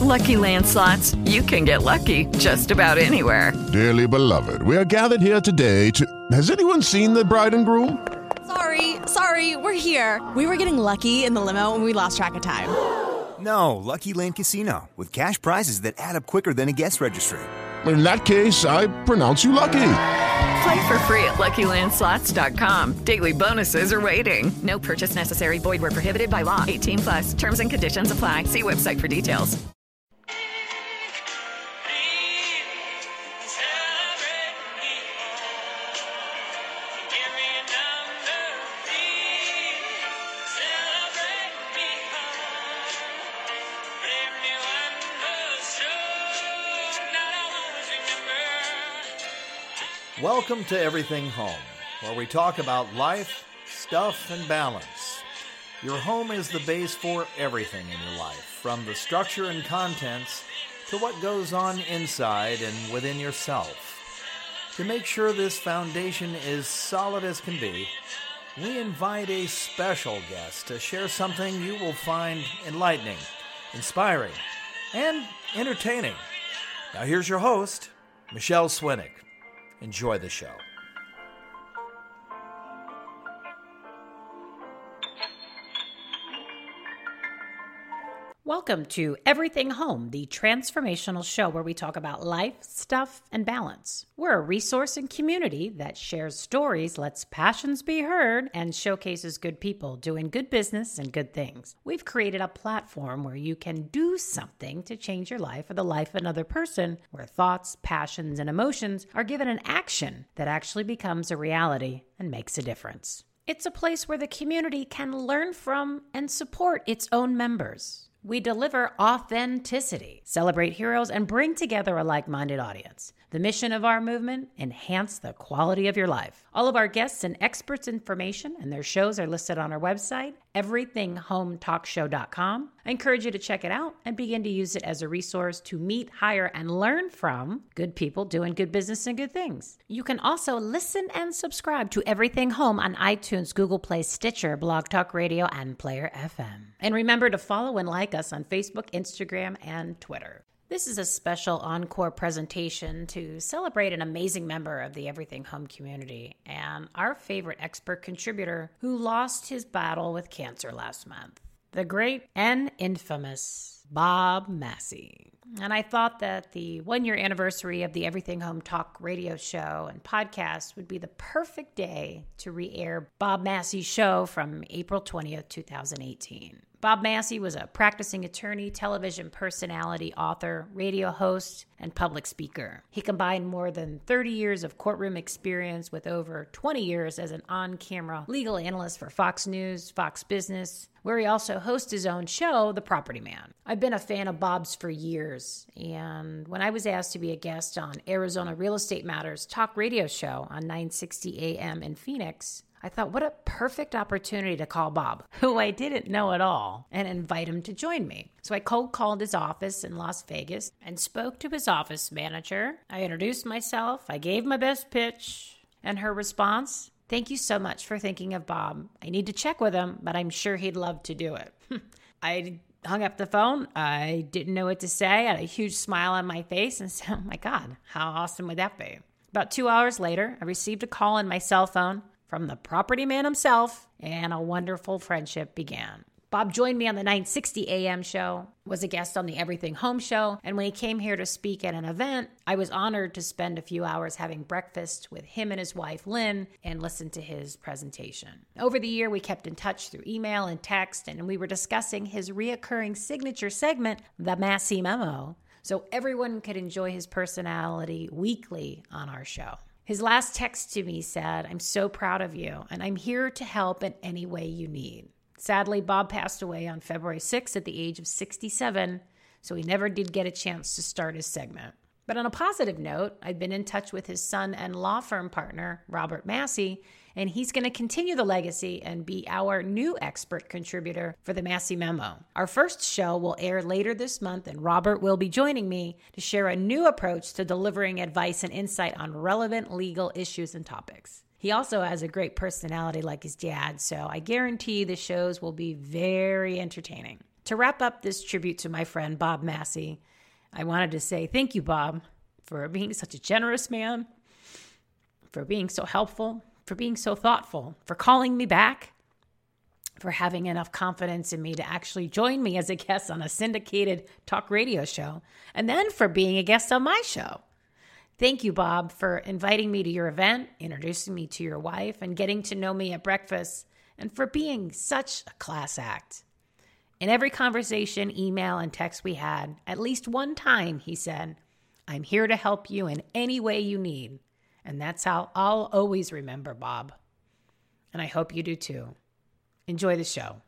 Lucky Land Slots, you can get lucky just about anywhere. Dearly beloved, we are gathered here today to... Has anyone seen the bride and groom? Sorry, we're here. We were getting lucky in the limo and we lost track of time. No, Lucky Land Casino, with cash prizes that add up quicker than a guest registry. In that case, I pronounce you lucky. Play for free at LuckyLandSlots.com. Daily bonuses are waiting. No purchase necessary. Void where prohibited by law. 18+. Terms and conditions apply. See website for details. Welcome to Everything Home, where we talk about life, stuff, and balance. Your home is the base for everything in your life, from the structure and contents to what goes on inside and within yourself. To make sure this foundation is solid as can be, we invite a special guest to share something you will find enlightening, inspiring, and entertaining. Now here's your host, Michelle Swinnick. Enjoy the show. Welcome to Everything Home, the transformational show where we talk about life, stuff, and balance. We're a resource and community that shares stories, lets passions be heard, and showcases good people doing good business and good things. We've created a platform where you can do something to change your life or the life of another person, where thoughts, passions, and emotions are given an action that actually becomes a reality and makes a difference. It's a place where the community can learn from and support its own members. We deliver authenticity, celebrate heroes, and bring together a like-minded audience. The mission of our movement: enhance the quality of your life. All of our guests and experts' information and their shows are listed on our website, everythinghometalkshow.com. I encourage you to check it out and begin to use it as a resource to meet, hire, and learn from good people doing good business and good things. You can also listen and subscribe to Everything Home on iTunes, Google Play, Stitcher, Blog Talk Radio, and Player FM. And remember to follow and like us on Facebook, Instagram, and Twitter. This is a special encore presentation to celebrate an amazing member of the Everything Home community and our favorite expert contributor who lost his battle with cancer last month, the great and infamous Bob Massey. And I thought that the one-year anniversary of the Everything Home Talk radio show and podcast would be the perfect day to re-air Bob Massey's show from April 20th, 2018. Bob Massey was a practicing attorney, television personality, author, radio host, and public speaker. He combined more than 30 years of courtroom experience with over 20 years as an on-camera legal analyst for Fox News, Fox Business, where he also hosts his own show, The Property Man. I've been a fan of Bob's for years, and when I was asked to be a guest on Arizona Real Estate Matters talk radio show on 960 AM in Phoenix, I thought, what a perfect opportunity to call Bob, who I didn't know at all, and invite him to join me. So I cold called his office in Las Vegas and spoke to his office manager. I introduced myself. I gave my best pitch. And her response: "Thank you so much for thinking of Bob. I need to check with him, but I'm sure he'd love to do it." I hung up the phone. I didn't know what to say. I had a huge smile on my face and said, "Oh my God, how awesome would that be?" About 2 hours later, I received a call on my cell phone from the property man himself, and a wonderful friendship began. Bob joined me on the 960 AM show, was a guest on the Everything Home show, and when he came here to speak at an event, I was honored to spend a few hours having breakfast with him and his wife, Lynn, and listen to his presentation. Over the year, we kept in touch through email and text, and we were discussing his reoccurring signature segment, The Massey Memo, so everyone could enjoy his personality weekly on our show. His last text to me said, "I'm so proud of you, and I'm here to help in any way you need." Sadly, Bob passed away on February 6th at the age of 67, so he never did get a chance to start his segment. But on a positive note, I've been in touch with his son and law firm partner, Robert Massey, and he's going to continue the legacy and be our new expert contributor for the Massey Memo. Our first show will air later this month, and Robert will be joining me to share a new approach to delivering advice and insight on relevant legal issues and topics. He also has a great personality like his dad, so I guarantee the shows will be very entertaining. to wrap up this tribute to my friend Bob Massey, I wanted to say thank you, Bob, for being such a generous man, for being so helpful, for being so thoughtful, for calling me back, for having enough confidence in me to actually join me as a guest on a syndicated talk radio show, and then for being a guest on my show. Thank you, Bob, for inviting me to your event, introducing me to your wife, and getting to know me at breakfast, and for being such a class act. In every conversation, email, and text we had, at least one time he said, "I'm here to help you in any way you need." And that's how I'll always remember Bob. And I hope you do too. Enjoy the show.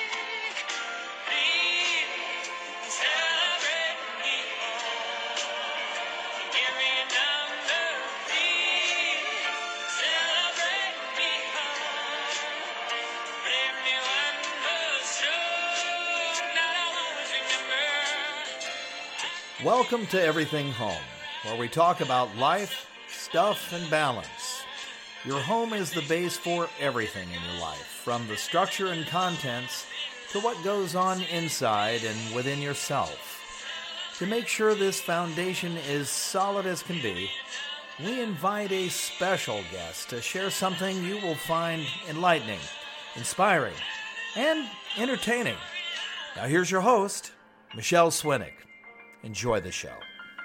Welcome to Everything Home, where we talk about life, stuff, and balance. Your home is the base for everything in your life, from the structure and contents to what goes on inside and within yourself. To make sure this foundation is solid as can be, we invite a special guest to share something you will find enlightening, inspiring, and entertaining. Now here's your host, Michelle Swinnick. Enjoy the show.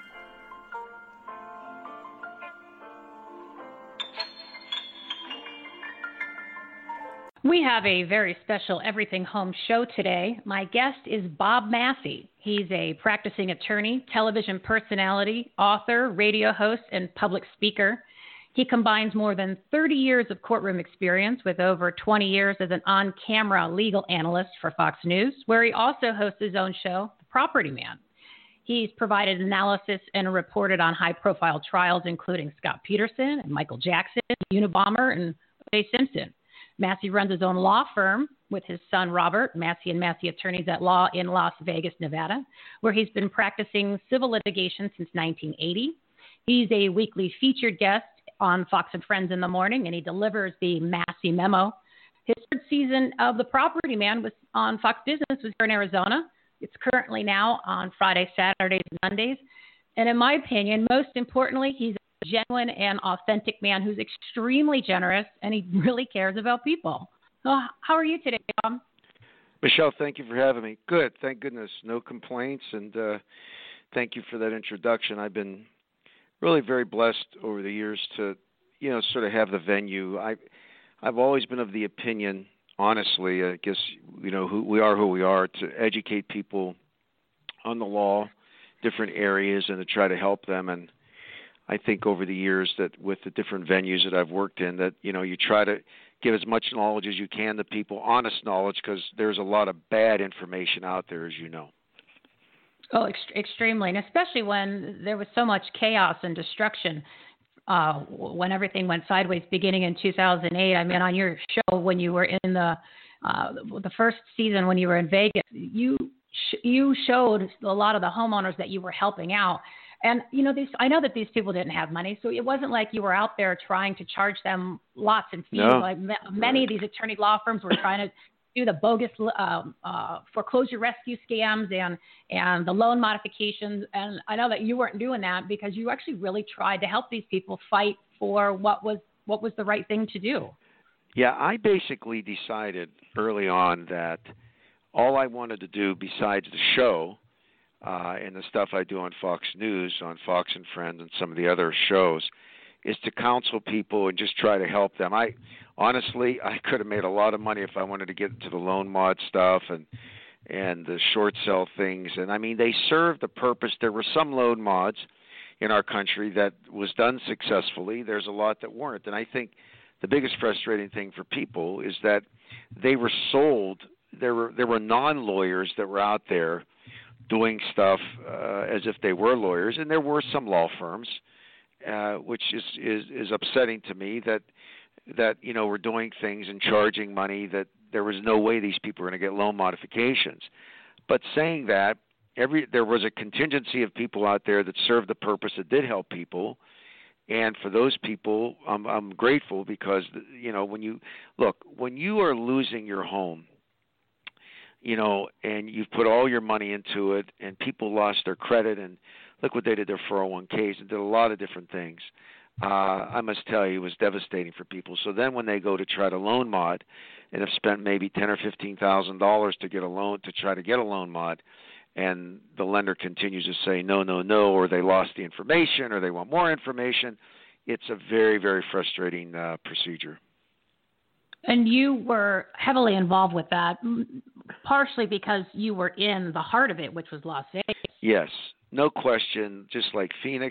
We have a very special Everything Home show today. My guest is Bob Massey. He's a practicing attorney, television personality, author, radio host, and public speaker. He combines more than 30 years of courtroom experience with over 20 years as an on-camera legal analyst for Fox News, where he also hosts his own show, The Property Man. He's provided analysis and reported on high-profile trials, including Scott Peterson and Michael Jackson, Unabomber, and O.J. Simpson. Massey runs his own law firm with his son, Robert, Massey & Massey Attorneys at Law in Las Vegas, Nevada, where he's been practicing civil litigation since 1980. He's a weekly featured guest on Fox and Friends in the morning, and he delivers the Massey Memo. His third season of The Property Man was on Fox Business was here in Arizona. It's currently now on Fridays, Saturdays, and Mondays. And in my opinion, most importantly, he's a genuine and authentic man who's extremely generous, and he really cares about people. So how are you today, Bob? Michelle, thank you for having me. Good. Thank goodness. No complaints, and thank you for that introduction. I've been really very blessed over the years to, sort of have the venue. I've always been of the opinion, honestly, I guess, who we are, to educate people on the law, different areas, and to try to help them. And I think over the years that with the different venues that I've worked in, that, you try to give as much knowledge as you can to people, honest knowledge, because there's a lot of bad information out there, as you know. Oh, extremely, and especially when there was so much chaos and destruction. When everything went sideways beginning in 2008, I mean, on your show when you were in the first season when you were in Vegas, you showed a lot of the homeowners that you were helping out. And, I know that these people didn't have money, so it wasn't like you were out there trying to charge them lots and fees. No. Like many of these attorney law firms were trying to do the bogus foreclosure rescue scams and the loan modifications. And I know that you weren't doing that because you actually really tried to help these people fight for what was the right thing to do. Yeah, I basically decided early on that all I wanted to do besides the show and the stuff I do on Fox News, on Fox and Friends, and some of the other shows, is to counsel people and just try to help them. Honestly, I could have made a lot of money if I wanted to get into the loan mod stuff and the short sell things. And, I mean, they served the purpose. There were some loan mods in our country that was done successfully. There's a lot that weren't. And I think the biggest frustrating thing for people is that they were sold. There were non-lawyers that were out there doing stuff as if they were lawyers. And there were some law firms, which is upsetting to me that we're doing things and charging money that there was no way these people were going to get loan modifications. But saying that, there was a contingency of people out there that served the purpose, that did help people. And for those people, I'm grateful because, when you are losing your home, and you've put all your money into it, and people lost their credit and liquidated their 401ks and did a lot of different things. I must tell you, it was devastating for people. So then when they go to try to loan mod and have spent maybe $10,000 or $15,000 to get a loan, to try to get a loan mod, and the lender continues to say no, or they lost the information or they want more information, it's a very, very frustrating procedure. And you were heavily involved with that, partially because you were in the heart of it, which was Las Vegas. Yes, no question. Just like Phoenix,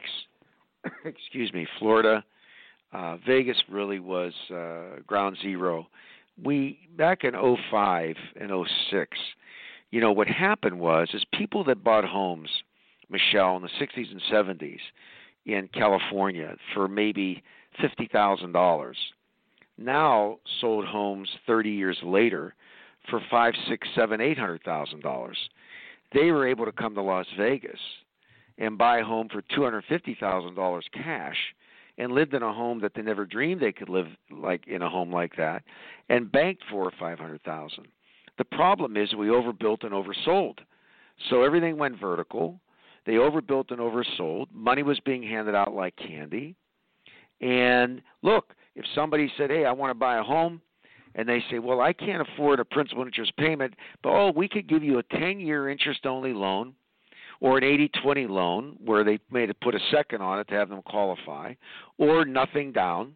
Florida, Vegas really was ground zero. Back in 2005 and 2006, what happened was people that bought homes, Michelle, in the 60s and 70s in California for maybe $50,000, now sold homes 30 years later for $500,000, $600,000, $700,000, $800,000. They were able to come to Las Vegas and buy a home for $250,000 cash and lived in a home that they never dreamed they could live like in a home like that, and banked $400,000 or $500,000. The problem is we overbuilt and oversold. So everything went vertical. They overbuilt and oversold. Money was being handed out like candy. And look, if somebody said, hey, I want to buy a home, and they say, well, I can't afford a principal and interest payment, but, we could give you a 10-year interest-only loan or an 80-20 loan where they made it put a second on it to have them qualify, or nothing down,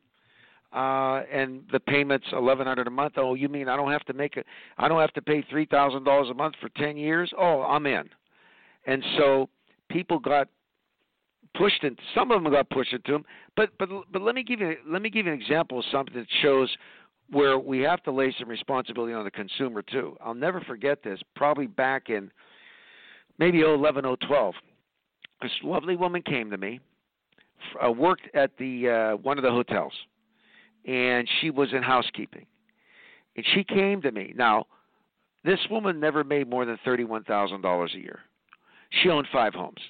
and the payment's $1,100 a month. Oh, you mean I don't have to pay $3,000 a month for 10 years? Oh, I'm in. And so people got pushed in. Some of them got pushed into them. But let me give you an example of something that shows where we have to lay some responsibility on the consumer too. I'll never forget this. Probably back in maybe 2011, 2012, this lovely woman came to me, worked at the one of the hotels, and she was in housekeeping. And she came to me. Now, this woman never made more than $31,000 a year. She owned 5 homes.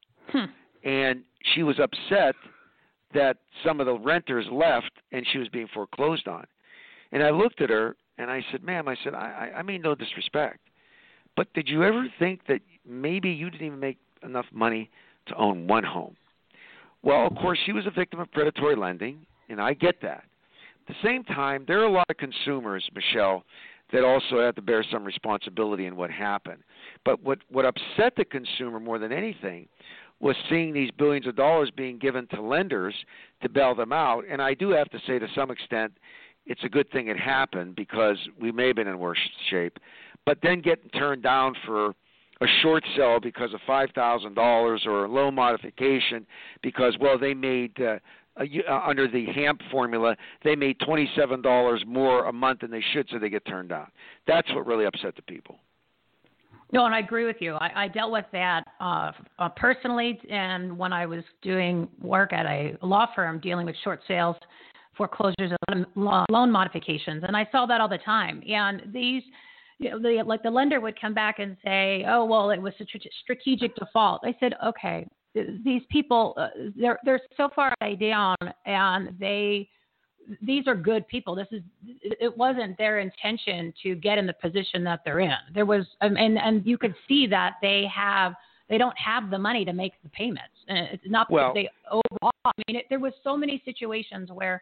And she was upset that some of the renters left and she was being foreclosed on. And I looked at her and I said, ma'am, I mean no disrespect, but did you ever think that maybe you didn't even make enough money to own one home? Well, of course, she was a victim of predatory lending, and I get that. At the same time, there are a lot of consumers, Michelle, that also have to bear some responsibility in what happened. But what upset the consumer more than anything was seeing these billions of dollars being given to lenders to bail them out. And I do have to say, to some extent, it's a good thing it happened because we may have been in worse shape. But then getting turned down for a short sale because of $5,000 or a loan modification because, they made under the HAMP formula, they made $27 more a month than they should, so they get turned down. That's what really upset the people. No, and I agree with you. I dealt with that personally, and when I was doing work at a law firm dealing with short sales, foreclosures, and loan modifications, and I saw that all the time. And these, the lender would come back and say, "Oh, well, it was a strategic default." I said, "Okay, these people, they're so far down, and these are good people. It wasn't their intention to get in the position that they're in. There was, and you could see that they don't have the money to make the payments. And it's not that they overall. I mean, there was so many situations where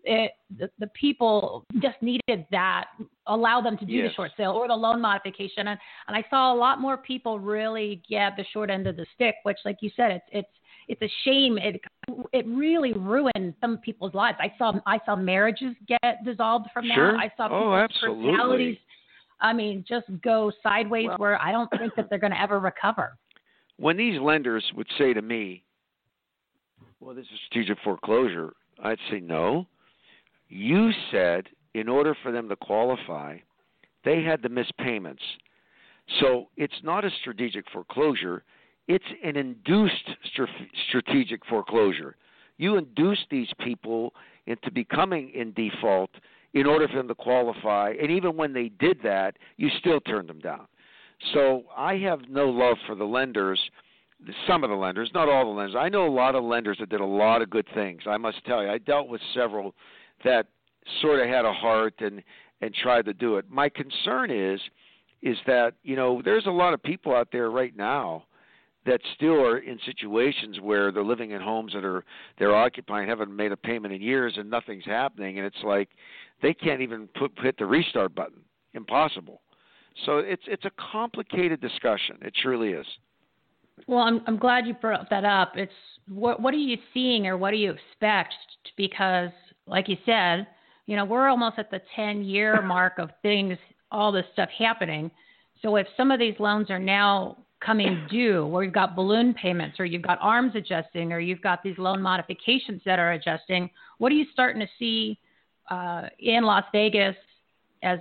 the people just needed that, allow them to do the short sale or the loan modification. And I saw a lot more people really get the short end of the stick, which, like you said, it's a shame. It really ruined some people's lives. I saw marriages get dissolved from that. Sure. I saw people's personalities, just go sideways where I don't think that they're going to ever recover. When these lenders would say to me, well, this is strategic foreclosure, I'd say, no. You said in order for them to qualify, they had to miss payments. So it's not a strategic foreclosure. It's an induced strategic foreclosure. You induced these people into becoming in default in order for them to qualify. And even when they did that, you still turned them down. So I have no love for the lenders, some of the lenders, not all the lenders. I know a lot of lenders that did a lot of good things. I must tell you, I dealt with several that sort of had a heart and tried to do it. My concern is is that, there's a lot of people out there right now that still are in situations where they're living in homes that they're occupying, haven't made a payment in years, and nothing's happening, and it's like they can't even hit the restart button. Impossible. So it's a complicated discussion. It truly is. Well, I'm glad you brought that up. It's what are you seeing, or what do you expect? Because, like you said, we're almost at the 10-year mark of things, all this stuff happening. So if some of these loans are now coming due, where you've got balloon payments, or you've got arms adjusting, or you've got these loan modifications that are adjusting, what are you starting to see in Las Vegas as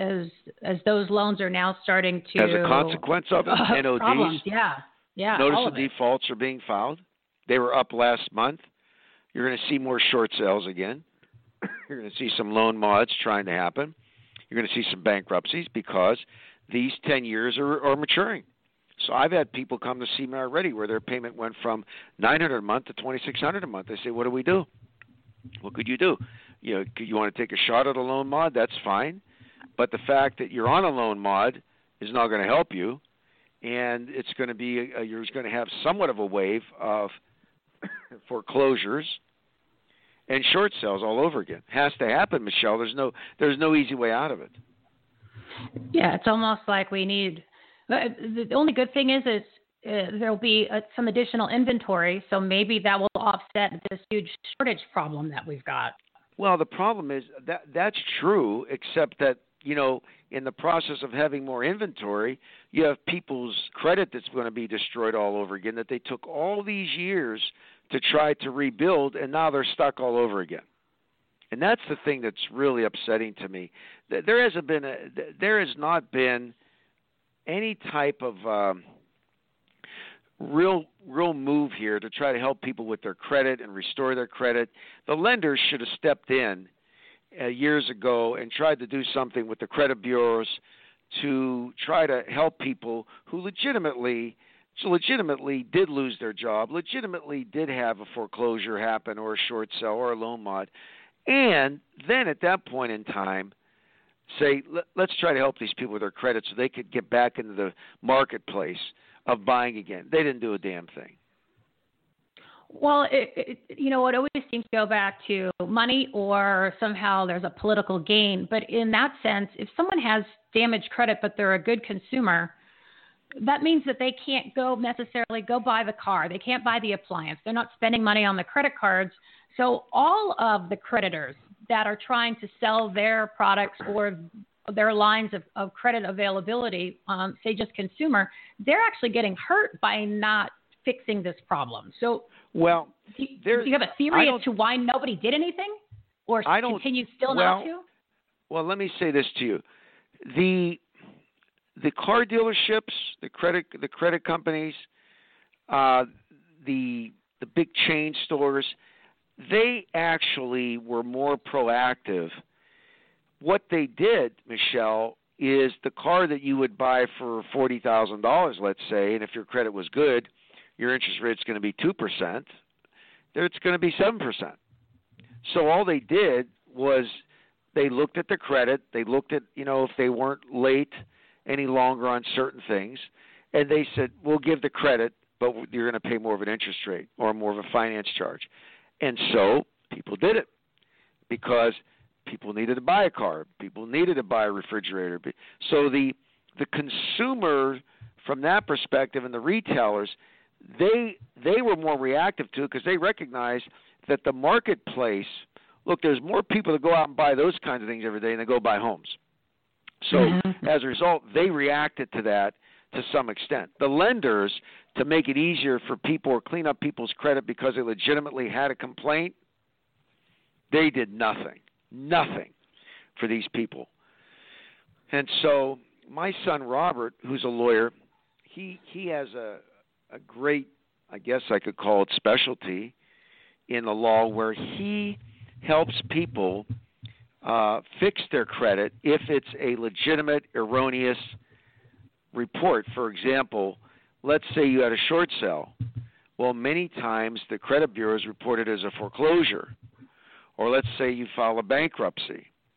those loans are now starting to, as a consequence of it, NODs, problems? Yeah. Notice of defaults are being filed. They were up last month. You're going to see more short sales again. You're going to see some loan mods trying to happen. You're going to see some bankruptcies because these 10 years are maturing. So I've had people come to see me already where their payment went from $900 a month to $2,600 a month. They say, what do we do? What could you do? You want to take a shot at a loan mod? That's fine. But the fact that you're on a loan mod is not going to help you, and it's going to be you're going to have somewhat of a wave of foreclosures and short sales all over again. Has to happen, Michelle. There's no easy way out of it. Yeah, it's almost like we need. The only good thing is there'll be some additional inventory, so maybe that will offset this huge shortage problem that we've got. Well, the problem is that's true, except that, in the process of having more inventory, you have people's credit that's going to be destroyed all over again, that they took all these years to try to rebuild, and now they're stuck all over again. And that's the thing that's really upsetting to me. There has not been any type of real move here to try to help people with their credit and restore their credit. The lenders should have stepped in years ago and tried to do something with the credit bureaus to try to help people who legitimately did lose their job, legitimately did have a foreclosure happen or a short sale or a loan mod. And then at that point in time, say, let's try to help these people with their credit so they could get back into the marketplace of buying again. They didn't do a damn thing. Well, it always seems to go back to money, or somehow there's a political gain. But in that sense, if someone has damaged credit but they're a good consumer, that means that they can't necessarily go buy the car. They can't buy the appliance. They're not spending money on the credit cards. So all of the creditors that are trying to sell their products or their lines of credit availability, say just consumer, they're actually getting hurt by not fixing this problem. So, do you have a theory as to why nobody did anything, or continue still not to? Well, let me say this to you: the car dealerships, the credit companies, the big chain stores, they actually were more proactive. What they did, Michelle, is the car that you would buy for $40,000, let's say, and if your credit was good, your interest rate's going to be 2%, it's going to be 7%. So all they did was they looked at the credit, they looked at, if they weren't late any longer on certain things, and they said, we'll give the credit, but you're going to pay more of an interest rate or more of a finance charge. And so people did it because people needed to buy a car. People needed to buy a refrigerator. So the consumer, from that perspective, and the retailers, they were more reactive to it because they recognized that the marketplace, look, there's more people that go out and buy those kinds of things every day than they go buy homes. So as a result, they reacted to that to some extent. The lenders, to make it easier for people or clean up people's credit because they legitimately had a complaint, they did nothing for these people. And so my son Robert, who's a lawyer, he has a great, I guess I could call it, specialty in the law where he helps people fix their credit if it's a legitimate, erroneous report. For example, let's say you had a short sale. Well, many times the credit bureau is reported as a foreclosure. Or let's say you file a bankruptcy.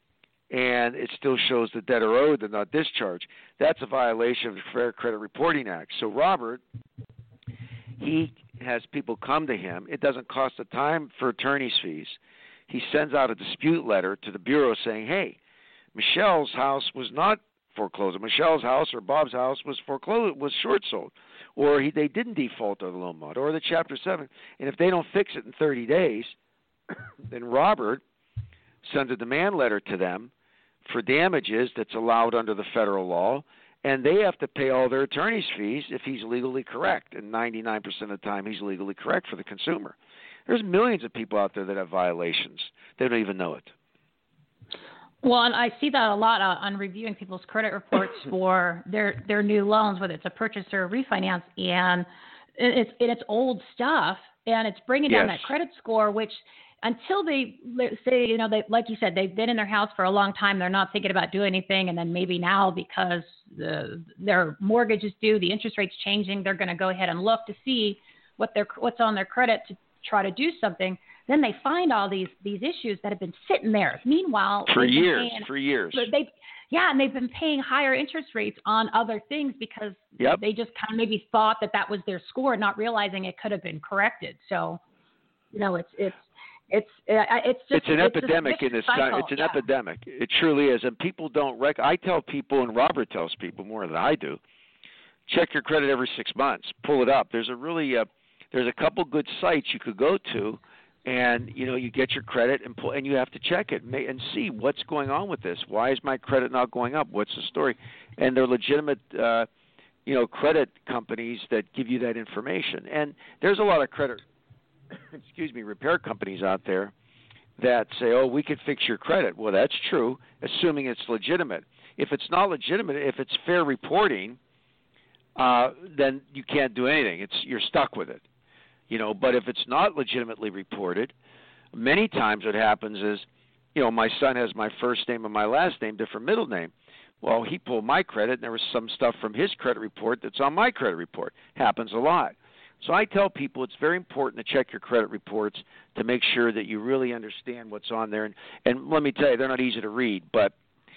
and it still shows the debt are owed and not discharged. That's a violation of the Fair Credit Reporting Act. So Robert, he has people come to him. It doesn't cost a time for attorney's fees. He sends out a dispute letter to the Bureau saying, hey, Michelle's house was not foreclosed. Michelle's house or Bob's house was foreclosed, was short sold, or they didn't default on the loan mod, or the Chapter 7. And if they don't fix it in 30 days, then Robert sends a demand letter to them for damages that's allowed under the federal law, and they have to pay all their attorney's fees if he's legally correct. And 99% of the time, he's legally correct for the consumer. There's millions of people out there that have violations. They don't even know it. Well, and I see that a lot on reviewing people's credit reports for their new loans, whether it's a purchase or a refinance, and it's old stuff, and it's bringing down that credit score, which until they say, they, like you said, they've been in their house for a long time, they're not thinking about doing anything, and then maybe now because their mortgage is due, the interest rate's changing, they're going to go ahead and look to see what's on their credit to try to do something. Then they find all these issues that have been sitting there. Meanwhile, for years. And they've been paying higher interest rates on other things because they just kind of maybe thought that was their score, not realizing it could have been corrected. So, it's an epidemic in this country. It's an epidemic. It truly is, and people don't. I tell people, and Robert tells people more than I do, check your credit every 6 months. Pull it up. There's a couple good sites you could go to. And, you get your credit and you have to check it and see what's going on with this. Why is my credit not going up? What's the story? And they're legitimate, credit companies that give you that information. And there's a lot of repair companies out there that say, oh, we can fix your credit. Well, that's true, assuming it's legitimate. If it's not legitimate, if it's fair reporting, then you can't do anything. You're stuck with it. But if it's not legitimately reported, many times what happens is, my son has my first name and my last name, different middle name. Well, he pulled my credit, and there was some stuff from his credit report that's on my credit report. Happens a lot. So I tell people it's very important to check your credit reports to make sure that you really understand what's on there. And let me tell you, they're not easy to read, but,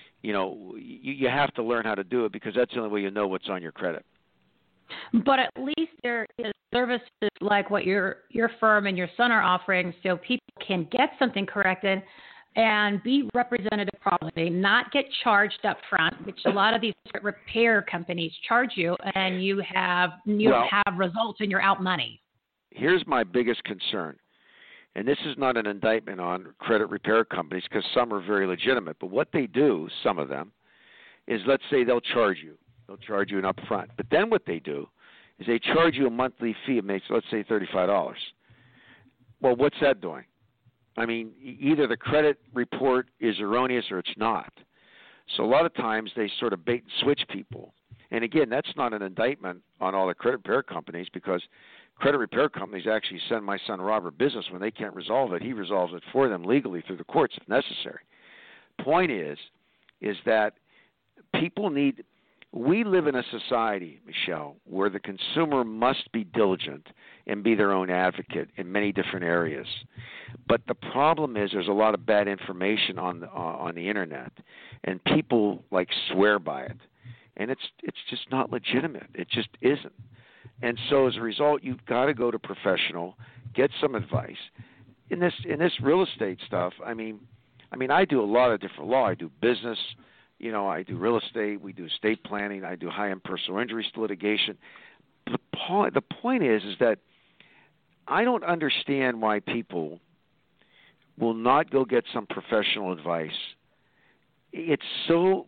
you have to learn how to do it because that's the only way you know what's on your credit. But at least there is services like what your firm and your son are offering so people can get something corrected and be represented properly, not get charged up front, which a lot of these repair companies charge you, and you don't have results and you're out money. Here's my biggest concern, and this is not an indictment on credit repair companies because some are very legitimate, but what they do, some of them, is let's say they'll charge you. They'll charge you an upfront. But then what they do is they charge you a monthly fee of, let's say, $35. Well, what's that doing? I mean, either the credit report is erroneous or it's not. So a lot of times they sort of bait and switch people. And again, that's not an indictment on all the credit repair companies because credit repair companies actually send my son Robert business when they can't resolve it. He resolves it for them legally through the courts if necessary. Point is that people need – we live in a society, Michelle, where the consumer must be diligent and be their own advocate in many different areas. But the problem is there's a lot of bad information on the internet, and people swear by it, and it's just not legitimate. It just isn't. And so as a result, you've got to go to professional, get some advice. In this real estate stuff, I mean, I do a lot of different law. I do business. I do real estate, we do estate planning, I do high-end personal injury litigation. The point is that I don't understand why people will not go get some professional advice. It's so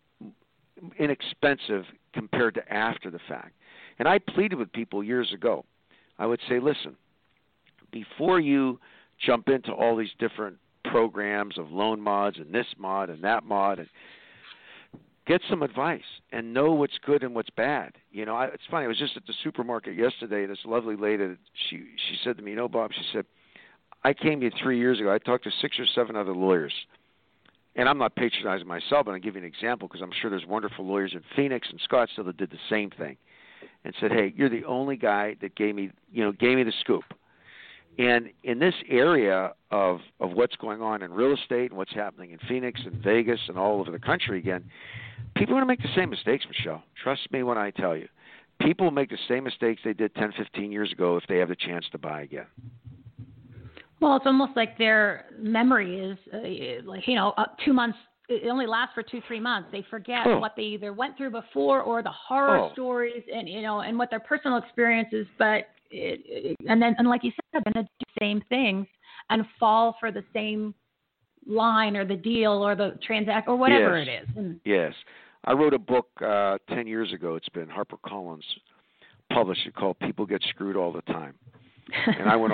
inexpensive compared to after the fact. And I pleaded with people years ago. I would say, listen, before you jump into all these different programs of loan mods and this mod and that mod, and get some advice and know what's good and what's bad. It's funny. I was just at the supermarket yesterday. This lovely lady, she said to me, Bob, she said, I came here 3 years ago. I talked to 6 or 7 other lawyers. And I'm not patronizing myself, but I'll give you an example because I'm sure there's wonderful lawyers in Phoenix and Scottsdale that did the same thing and said, hey, you're the only guy that gave me the scoop. And in this area of what's going on in real estate and what's happening in Phoenix and Vegas and all over the country again, people are going to make the same mistakes, Michelle. Trust me when I tell you. People make the same mistakes they did 10, 15 years ago if they have the chance to buy again. Well, it's almost like their memory is, 2 months. It only lasts for 2-3 months. They forget what they either went through before or the horror stories and what their personal experiences. But and like you said, they're going to do the same things and fall for the same line or the deal or the transact or whatever it is. Yes. I wrote a book 10 years ago. It's been HarperCollins published it called "People Get Screwed All the Time." And I went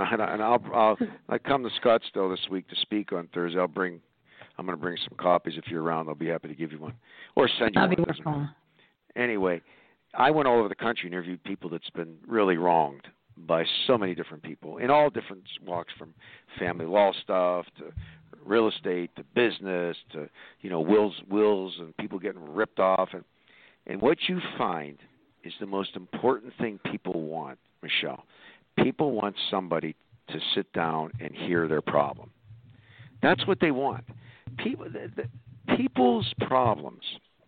I come to Scottsdale this week to speak on Thursday. I'm going to bring some copies if you're around. I'll be happy to give you one or send you one. That'd be wonderful. Anyway, I went all over the country and interviewed people that's been really wronged by so many different people in all different walks, from family law stuff to real estate to business to wills and people getting ripped off. And what you find is the most important thing people want, Michelle. People want somebody to sit down and hear their problem. That's what they want. People's problems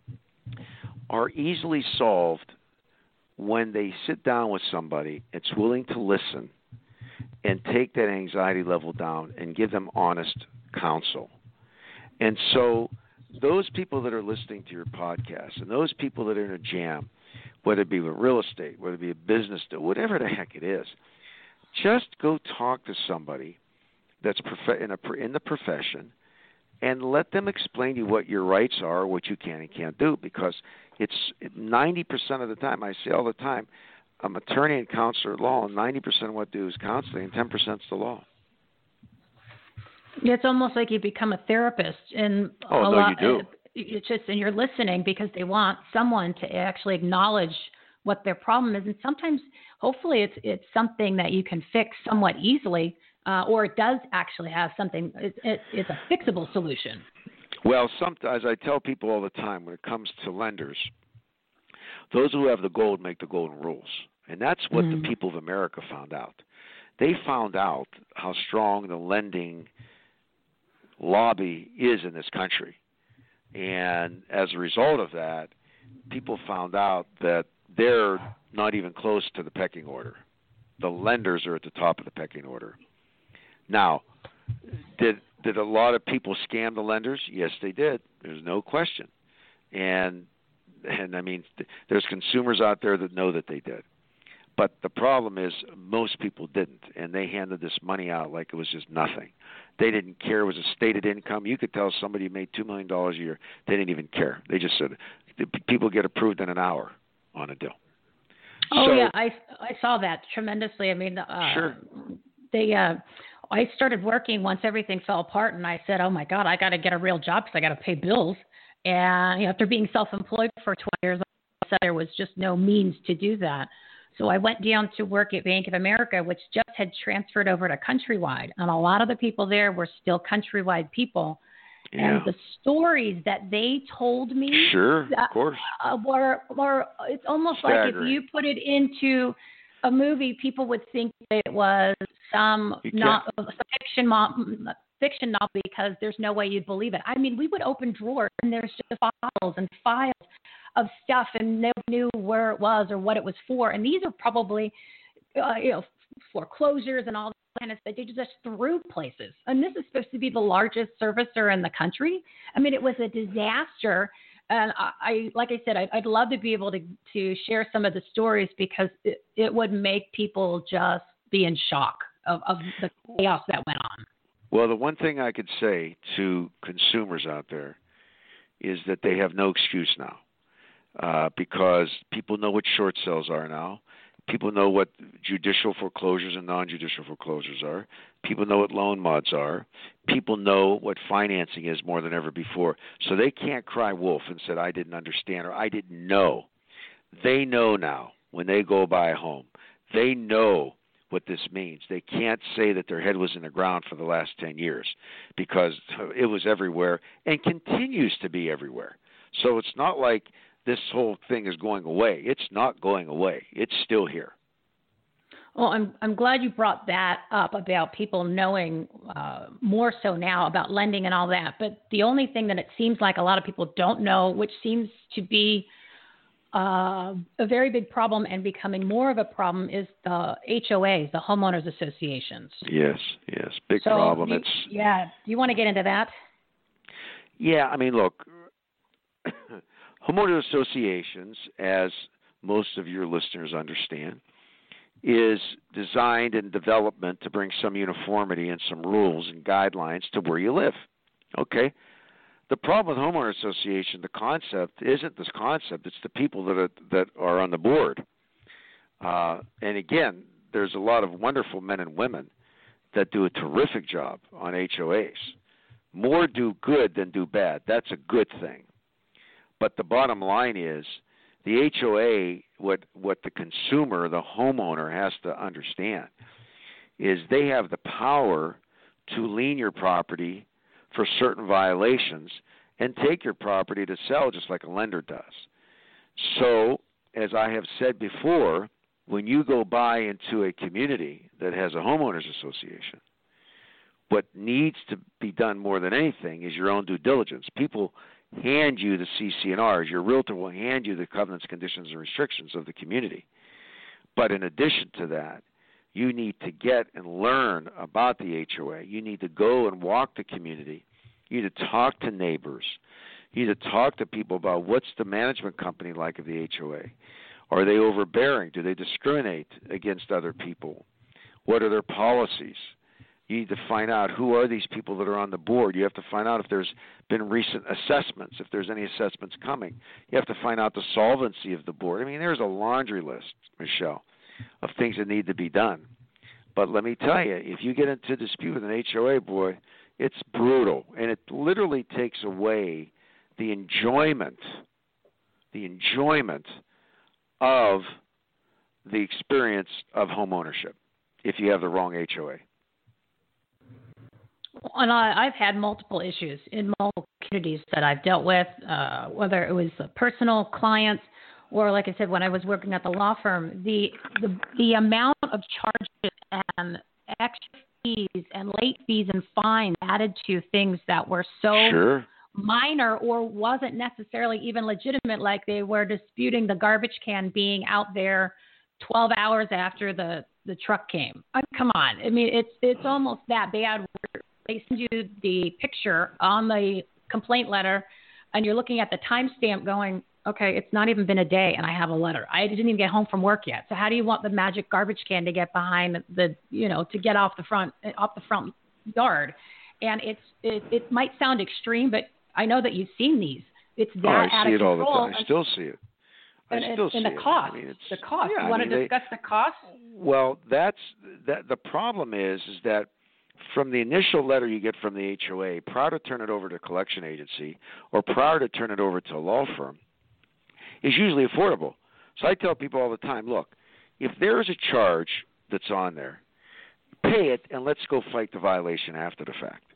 are easily solved when they sit down with somebody that's willing to listen and take that anxiety level down and give them honest counsel. And so those people that are listening to your podcast and those people that are in a jam, whether it be with real estate, whether it be a business deal, whatever the heck it is, just go talk to somebody that's in the profession and let them explain to you what your rights are, what you can and can't do, because it's 90% of the time, I say all the time, I'm attorney and counselor at law, and 90% of what I do is counseling, and 10% is the law. It's almost like you become a therapist. And you do. It's just, and you're listening because they want someone to actually acknowledge what their problem is. And sometimes, hopefully, it's something that you can fix somewhat easily, or it does actually have something. It's a fixable solution. Well, as I tell people all the time, when it comes to lenders, those who have the gold make the golden rules. And that's what the people of America found out. They found out how strong the lending lobby is in this country. And as a result of that, people found out that they're not even close to the pecking order. The lenders are at the top of the pecking order. Now, did a lot of people scam the lenders? Yes, they did. There's no question. And I mean, there's consumers out there that know that they did. But the problem is most people didn't, and they handed this money out like it was just nothing. They didn't care. It was a stated income. You could tell somebody made $2 million a year. They didn't even care. They just said, people get approved in an hour on a deal. Yeah, I saw that tremendously. I mean, sure. I started working once everything fell apart, and I said, oh, my God, I got to get a real job because I got to pay bills. And after being self-employed for 20 years, I said there was just no means to do that. So I went down to work at Bank of America, which just had transferred over to Countrywide. And a lot of the people there were still Countrywide people. Yeah. And the stories that they told me of course. were it's almost staggering. Like if you put it into a movie, people would think it was some fiction novel because there's no way you'd believe it. I mean, we would open drawers and there's just files and files of stuff and nobody knew where it was or what it was for. And these are probably, foreclosures and all that kind of stuff. They just threw places. And this is supposed to be the largest servicer in the country. I mean, it was a disaster. And like I said, I'd love to be able to share some of the stories because it would make people just be in shock of the chaos that went on. Well, the one thing I could say to consumers out there is that they have no excuse now. Because people know what short sales are now. People know what judicial foreclosures and non-judicial foreclosures are. People know what loan mods are. People know what financing is more than ever before. So they can't cry wolf and say, I didn't understand or I didn't know. They know now when they go buy a home. They know what this means. They can't say that their head was in the ground for the last 10 years because it was everywhere and continues to be everywhere. So it's not like this whole thing is going away. It's not going away. It's still here. Well, I'm glad you brought that up about people knowing more so now about lending and all that. But the only thing that it seems like a lot of people don't know, which seems to be a very big problem and becoming more of a problem, is the HOAs, the homeowners associations. Yes, big problem. Do you want to get into that? Yeah, I mean, look, homeowner associations, as most of your listeners understand, is designed and development to bring some uniformity and some rules and guidelines to where you live. Okay? The problem with homeowner association, the concept isn't this concept; it's the people that are on the board. And again, there's a lot of wonderful men and women that do a terrific job on HOAs. More do good than do bad. That's a good thing. But the bottom line is, the HOA, what the consumer, the homeowner, has to understand is they have the power to lien your property for certain violations and take your property to sell just like a lender does. So, as I have said before, when you go buy into a community that has a homeowners association, what needs to be done more than anything is your own due diligence. People hand you the CC&Rs. Your realtor will hand you the covenants, conditions, and restrictions of the community. But in addition to that, you need to get and learn about the HOA. You need to go and walk the community. You need to talk to neighbors. You need to talk to people about what's the management company like of the HOA. Are they overbearing? Do they discriminate against other people? What are their policies? You need to find out who are these people that are on the board. You have to find out if there's been recent assessments, if there's any assessments coming. You have to find out the solvency of the board. I mean, there's a laundry list, Michelle, of things that need to be done. But let me tell you, if you get into dispute with an HOA, boy, it's brutal. And it literally takes away the enjoyment of the experience of home ownership if you have the wrong HOA. And I've had multiple issues in multiple communities that I've dealt with, whether it was personal clients or, like I said, when I was working at the law firm, the amount of charges and extra fees and late fees and fines added to things that were so minor or wasn't necessarily even legitimate, like they were disputing the garbage can being out there 12 hours after the truck came. Come on. I mean, it's almost that bad. They send you the picture on the complaint letter, and you're looking at the timestamp going, okay, it's not even been a day, and I have a letter. I didn't even get home from work yet. So how do you want the magic garbage can to get behind to get off the front yard? And it might sound extreme, but I know that you've seen these. It's that I see it all the time. I still see it. And the cost. The cost. Yeah, you want to discuss the cost? Well, that's the problem is that from the initial letter you get from the HOA, prior to turn it over to a collection agency or prior to turn it over to a law firm, is usually affordable. So I tell people all the time, look, if there is a charge that's on there, pay it and let's go fight the violation after the fact.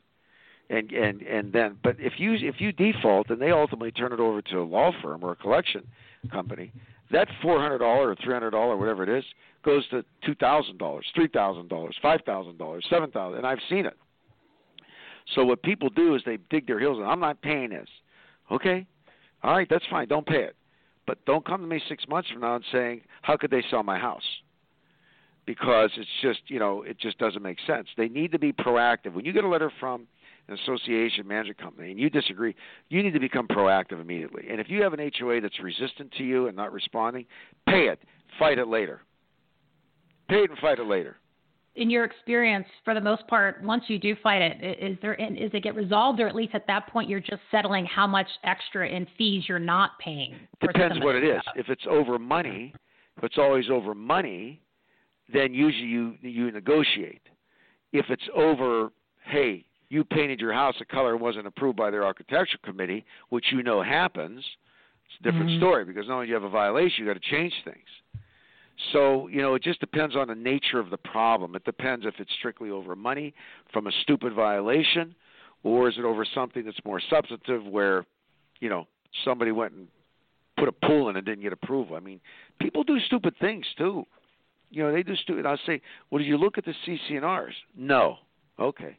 And then, but if you default and they ultimately turn it over to a law firm or a collection company, that $400 or $300, whatever it is, goes to $2,000, $3,000, $5,000, $7,000, and I've seen it. So what people do is they dig their heels in. I'm not paying this. Okay, all right, that's fine. Don't pay it, but don't come to me 6 months from now and saying, how could they sell my house? Because it's just, it just doesn't make sense. They need to be proactive. When you get a letter from an association management company and you disagree, you need to become proactive immediately. And if you have an HOA that's resistant to you and not responding, pay it. Fight it later. Pay it and fight it later. In your experience, for the most part, once you do fight it, is it get resolved, or at least at that point you're just settling how much extra in fees you're not paying? Depends what it is. If it's over money, if it's always over money, then usually you negotiate. If it's over, hey, you painted your house a color and wasn't approved by their architectural committee, which happens, it's a different story, because not only do you have a violation, you got to change things. So, it just depends on the nature of the problem. It depends if it's strictly over money from a stupid violation, or is it over something that's more substantive where, somebody went and put a pool in and didn't get approval. I mean, people do stupid things too. They do stupid. I'll say, well, did you look at the CC&Rs? No. Okay.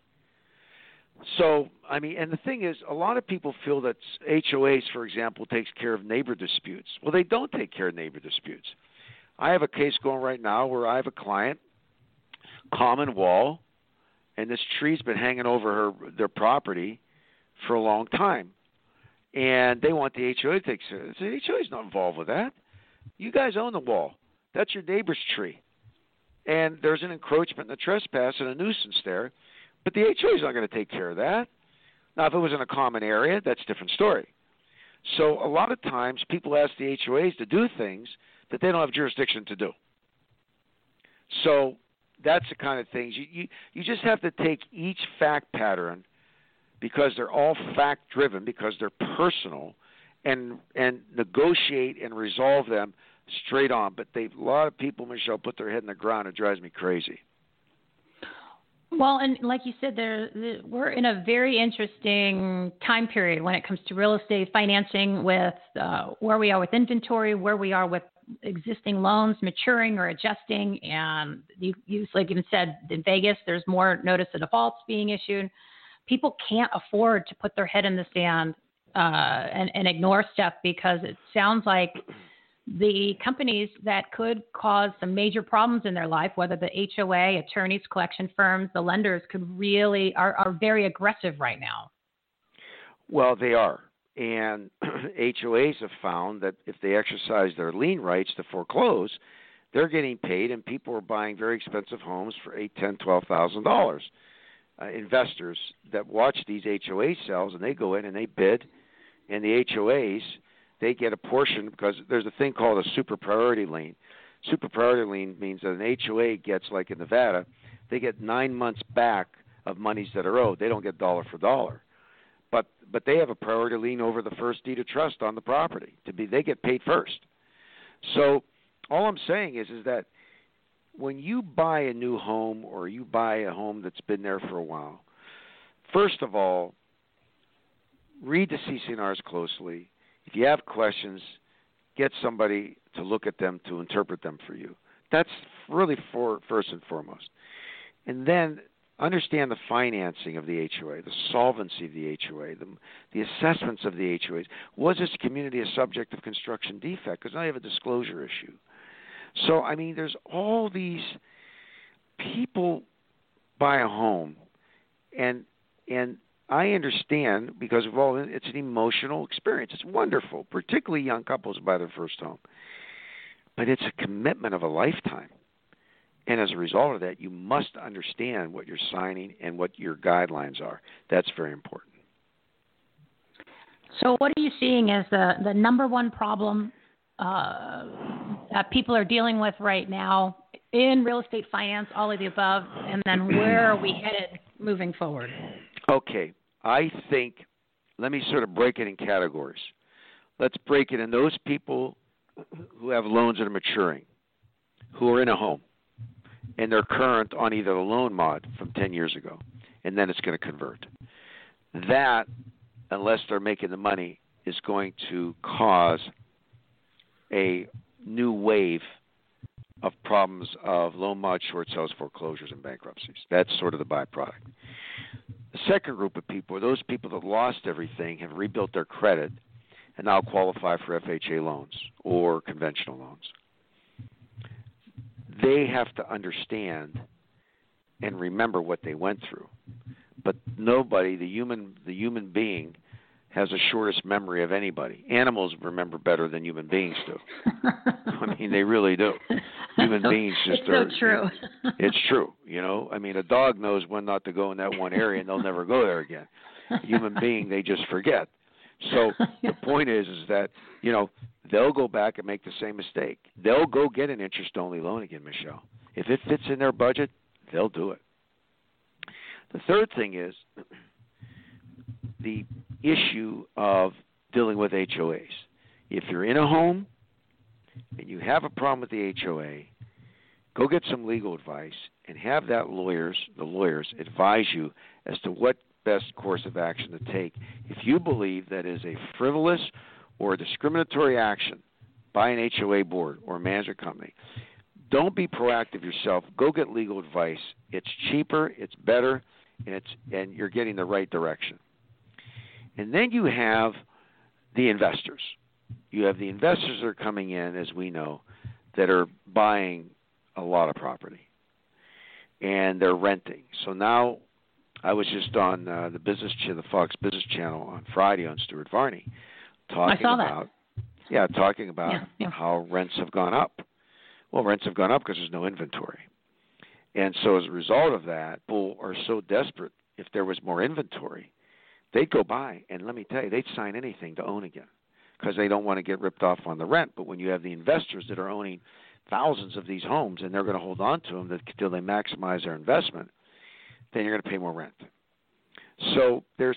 So, and the thing is, a lot of people feel that HOAs, for example, takes care of neighbor disputes. Well, they don't take care of neighbor disputes. I have a case going right now where I have a client, common wall, and this tree's been hanging over their property for a long time. And they want the HOA to take care of it. The HOA's not involved with that. You guys own the wall. That's your neighbor's tree. And there's an encroachment and a trespass and a nuisance there. But the HOA's not going to take care of that. Now, if it was in a common area, that's a different story. So a lot of times people ask the HOAs to do things that they don't have jurisdiction to do. So that's the kind of things. You just have to take each fact pattern, because they're all fact-driven, because they're personal, and negotiate and resolve them straight on. But a lot of people, Michelle, put their head in the ground. It drives me crazy. Well, and like you said, we're in a very interesting time period when it comes to real estate financing, with where we are with inventory, where we are with existing loans maturing or adjusting. And you like you said, in Vegas, there's more notice of defaults being issued. People can't afford to put their head in the sand and ignore stuff, because it sounds like the companies that could cause some major problems in their life, whether the HOA, attorneys, collection firms, the lenders, could really are very aggressive right now. Well, they are. And HOAs have found that if they exercise their lien rights to foreclose, they're getting paid, and people are buying very expensive homes for $8,000, $10,000, $12,000. Investors that watch these HOA sales, and they go in and they bid, and the HOAs, they get a portion, because there's a thing called a super priority lien. Super priority lien means that an HOA gets, like in Nevada, they get 9 months back of monies that are owed. They don't get dollar for dollar. But they have a priority lien over the first deed of trust on the property. They get paid first. So all I'm saying is that when you buy a new home, or you buy a home that's been there for a while, first of all, read the CC&Rs closely. If you have questions, get somebody to look at them, to interpret them for you. That's really first and foremost. And then understand the financing of the HOA, the solvency of the HOA, the assessments of the HOAs. Was this community a subject of construction defect? Because now you have a disclosure issue. So, there's all these people buy a home, and I understand, because of all, it's an emotional experience. It's wonderful, particularly young couples buy their first home. But it's a commitment of a lifetime. And as a result of that, you must understand what you're signing and what your guidelines are. That's very important. So what are you seeing as the number one problem that people are dealing with right now in real estate finance, all of the above, and then where are we headed moving forward? Okay. I think, let me sort of break it in categories. Let's break it in those people who have loans that are maturing, who are in a home, and they're current on either the loan mod from 10 years ago, and then it's going to convert. That, unless they're making the money, is going to cause a new wave of problems of loan mod, short sales, foreclosures, and bankruptcies. That's sort of the byproduct. The second group of people are those people that lost everything, have rebuilt their credit, and now qualify for FHA loans or conventional loans. They have to understand and remember what they went through. But nobody, the human being, has the shortest memory of anybody. Animals remember better than human beings do. They really do. Human beings just are. It's so true. It's true. A dog knows when not to go in that one area, and they'll never go there again. Human being, they just forget. So the point is that, they'll go back and make the same mistake. They'll go get an interest-only loan again, Michelle. If it fits in their budget, they'll do it. The third thing is the issue of dealing with HOAs. If you're in a home and you have a problem with the HOA, go get some legal advice and have the lawyers advise you as to what best course of action to take. If you believe that is a frivolous or a discriminatory action by an HOA board or a management company, Don't be proactive yourself. Go get legal advice. It's cheaper, it's better, and you're getting the right direction. And then you have the investors. You have the investors that are coming in, as we know, that are buying a lot of property, and they're renting. So now, I was just on the Fox Business Channel on Friday on Stuart Varney, talking about how rents have gone up. Well, rents have gone up because there's no inventory, and so as a result of that, people are so desperate. If there was more inventory, they'd go buy, and let me tell you, they'd sign anything to own again because they don't want to get ripped off on the rent. But when you have the investors that are owning thousands of these homes and they're going to hold on to them until they maximize their investment, then you're going to pay more rent. So there's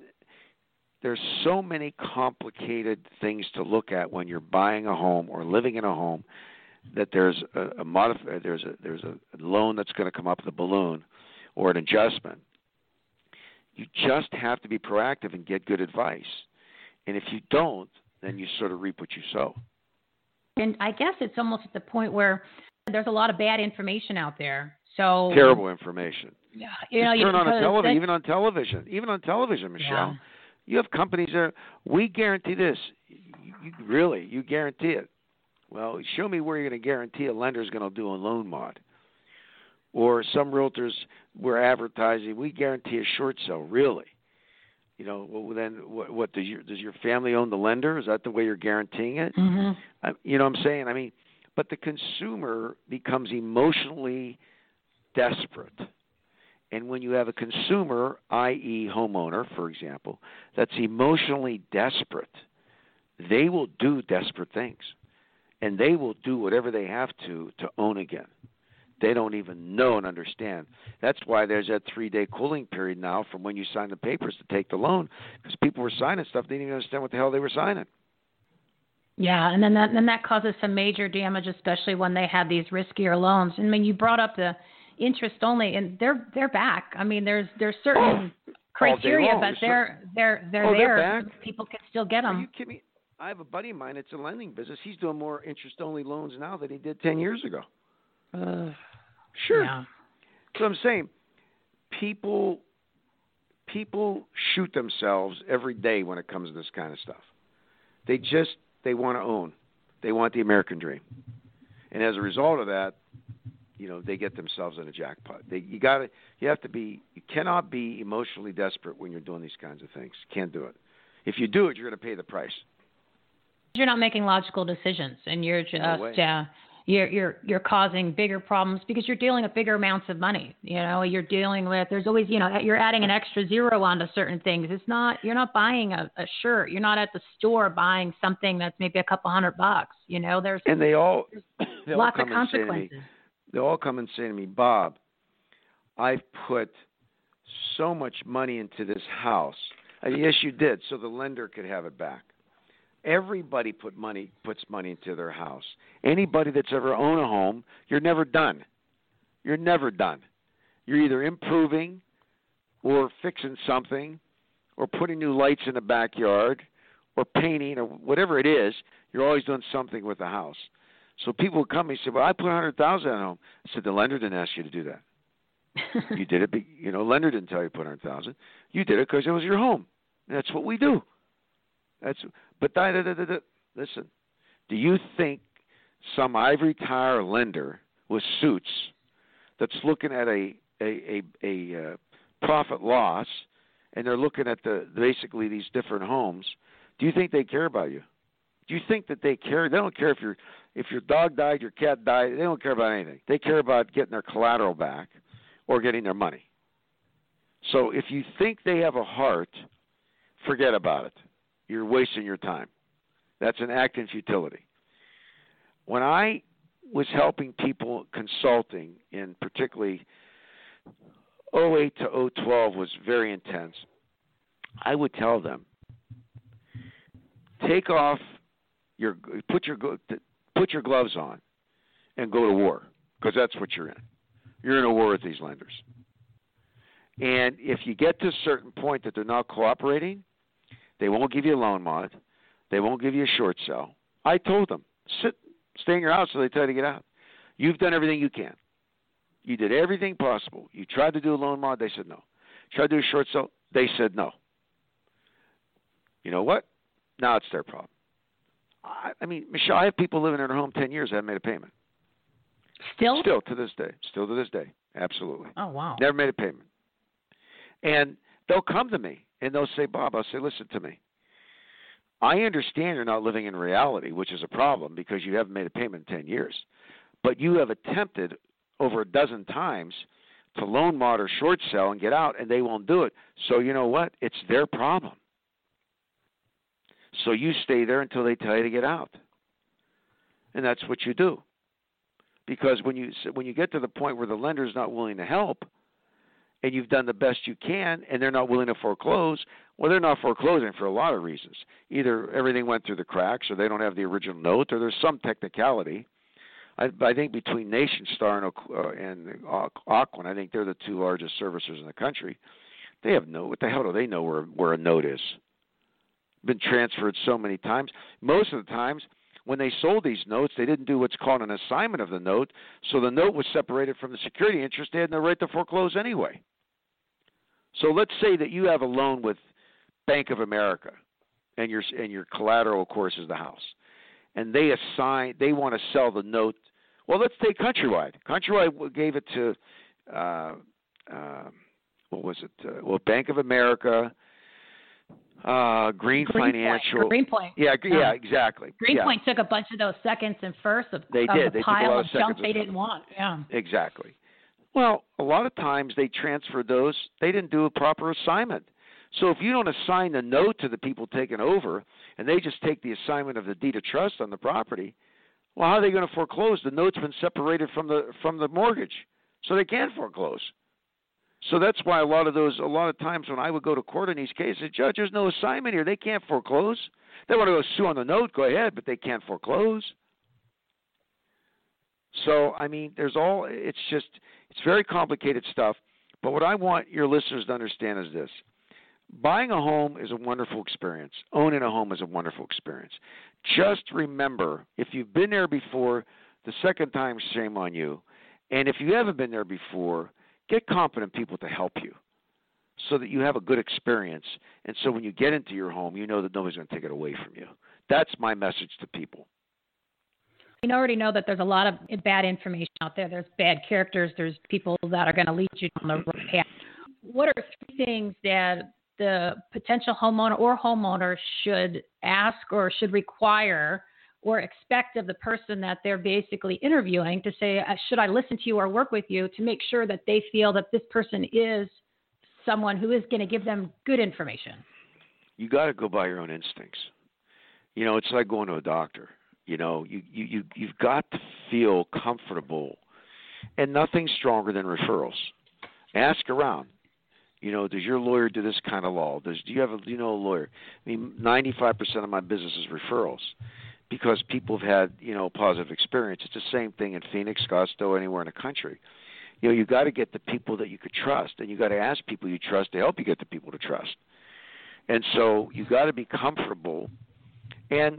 so many complicated things to look at when you're buying a home or living in a home that there's a loan that's going to come up with a balloon or an adjustment. You just have to be proactive and get good advice. And if you don't, then you sort of reap what you sow. And I guess it's almost at the point where there's a lot of bad information out there. So terrible information. Yeah, turn on a television, even on television, Michelle. Yeah. You have companies that we guarantee this. You guarantee it. Well, show me where you're going to guarantee a lender's going to do a loan mod. Or some realtors were advertising, we guarantee a short sale. Really? Well, then what does your family own the lender? Is that the way you're guaranteeing it? Mm-hmm. You know what I'm saying? I mean, but the consumer becomes emotionally desperate. And when you have a consumer, i.e. homeowner, for example, that's emotionally desperate, they will do desperate things. And they will do whatever they have to own again. They don't even know and understand. That's why there's that 3-day cooling period now from when you sign the papers to take the loan, because people were signing stuff, they didn't even understand what the hell they were signing. Yeah, and then that causes some major damage, especially when they have these riskier loans. I mean, you brought up the interest only, and they're back. I mean, there's certain criteria, but they're there. Back. People can still get them. Are you kidding me? I have a buddy of mine that's in lending business. He's doing more interest-only loans now than he did 10 years ago. Sure. Yeah. So I'm saying people shoot themselves every day when it comes to this kind of stuff. They want to own. They want the American dream. And as a result of that, they get themselves in a jackpot. You cannot be emotionally desperate when you're doing these kinds of things. You can't do it. If you do it, you're going to pay the price. You're not making logical decisions, and you're just you're causing bigger problems because you're dealing with bigger amounts of money. You're dealing with, there's always, you're adding an extra zero onto certain things. You're not buying a shirt. You're not at the store buying something that's maybe a couple $100. And they all lots come of consequences. They all come and say to me, Bob, I've put so much money into this house. Yes, you did, so the lender could have it back. Everybody puts money into their house. Anybody that's ever owned a home, you're never done. You're never done. You're either improving or fixing something or putting new lights in the backyard or painting or whatever it is. You're always doing something with the house. So people would come and say, well, I put $100,000 at home. I said, the lender didn't ask you to do that. You did it. Lender didn't tell you to put $100,000. You did it because it was your home. And that's what we do. Listen, do you think some ivory tower lender with suits that's looking at a profit loss and they're looking at basically these different homes, do you think they care about you? Do you think that they care? They don't care if your dog died, your cat died. They don't care about anything. They care about getting their collateral back or getting their money. So if you think they have a heart, forget about it. You're wasting your time. That's an act in futility. When I was helping people consulting, in particularly 2008 to 2012 was very intense, I would tell them, put your gloves on and go to war, because that's what you're in. You're in a war with these lenders. And if you get to a certain point that they're not cooperating, they won't give you a loan mod. They won't give you a short sell. I told them, stay in your house until they tell you to get out. You've done everything you can. You did everything possible. You tried to do a loan mod, they said no. Tried to do a short sale, they said no. You know what? Now it's their problem. I mean, Michelle, I have people living in their home 10 years that haven't made a payment. Still to this day. Still to this day. Absolutely. Oh, wow. Never made a payment. And they'll come to me and they'll say, Bob, I'll say, listen to me. I understand you're not living in reality, which is a problem because you haven't made a payment in 10 years. But you have attempted over a dozen times to loan mod or short sell and get out, and they won't do it. So you know what? It's their problem. So you stay there until they tell you to get out. And that's what you do. Because when you get to the point where the lender's not willing to help, and you've done the best you can, and they're not willing to foreclose, well, they're not foreclosing for a lot of reasons. Either everything went through the cracks, or they don't have the original note, or there's some technicality. I think between NationStar and Ocwen, I think they're the two largest servicers in the country. They have what the hell do they know where a note is? Been transferred so many times. Most of the times, when they sold these notes, they didn't do what's called an assignment of the note, so the note was separated from the security interest. They had no right to foreclose anyway. So let's say that you have a loan with Bank of America, and your collateral, of course, is the house, and they want to sell the note. Well, let's take Countrywide. Countrywide gave it to what was it? Bank of America. Financial. Greenpoint. Yeah, exactly. Greenpoint took a bunch of those seconds and firsts of they did. They pile took a lot of of junk seconds they didn't want. Yeah. Exactly. Well, a lot of times they transferred those. They didn't do a proper assignment. So if you don't assign the note to the people taking over, and they just take the assignment of the deed of trust on the property, well, how are they going to foreclose? The note's been separated from the mortgage, so they can't foreclose. So that's why a lot of times when I would go to court in these cases, Judge, there's no assignment here. They can't foreclose. They want to go sue on the note, go ahead, but they can't foreclose. So, I mean, it's very complicated stuff. But what I want your listeners to understand is this. Buying a home is a wonderful experience. Owning a home is a wonderful experience. Just remember, if you've been there before, the second time, shame on you. And if you haven't been there before, get competent people to help you so that you have a good experience. And so when you get into your home, you know that nobody's going to take it away from you. That's my message to people. We already know that there's a lot of bad information out there. There's bad characters. There's people that are going to lead you down the wrong path. What are three things that the potential homeowner or homeowner should ask or should require or expect of the person that they're basically interviewing to say, should I listen to you or work with you, to make sure that they feel that this person is someone who is going to give them good information? You got to go by your own instincts. You know, it's like going to a doctor. You know, you've got to feel comfortable, and nothing's stronger than referrals. Ask around. You know, does your lawyer do this kind of law? Do you know a lawyer? I mean, 95% of my business is referrals, because people have had, positive experience. It's the same thing in Phoenix, Scottsdale, anywhere in the country. You know, you got to get the people that you could trust, and you got to ask people you trust to help you get the people to trust. And so you got to be comfortable and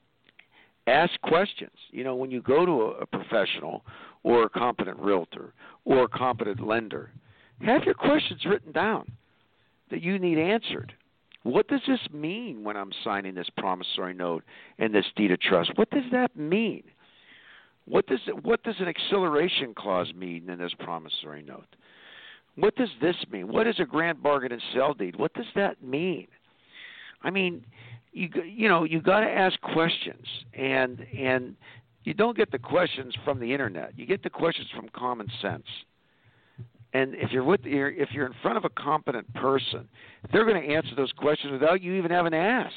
ask questions. You know, when you go to a professional or a competent realtor or a competent lender, have your questions written down that you need answered. What does this mean when I'm signing this promissory note and this deed of trust? What does that mean? What does an acceleration clause mean in this promissory note? What does this mean? What is a grant, bargain, and sell deed? What does that mean? I mean, you got to ask questions, and you don't get the questions from the internet. You get the questions from common sense. And if you're in front of a competent person, they're going to answer those questions without you even having to ask.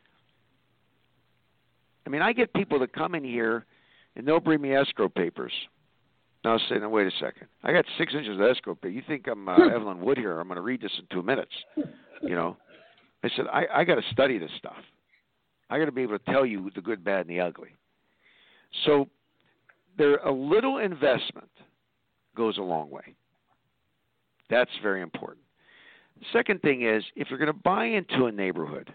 I mean, I get people that come in here and they'll bring me escrow papers. And I'll say, "No, wait a second. I got 6 inches of escrow paper. You think I'm Evelyn Wood here? I'm going to read this in 2 minutes." You know, I said, I got to study this stuff. I got to be able to tell you the good, bad, and the ugly. So a little investment goes a long way. That's very important. The second thing is, if you're going to buy into a neighborhood,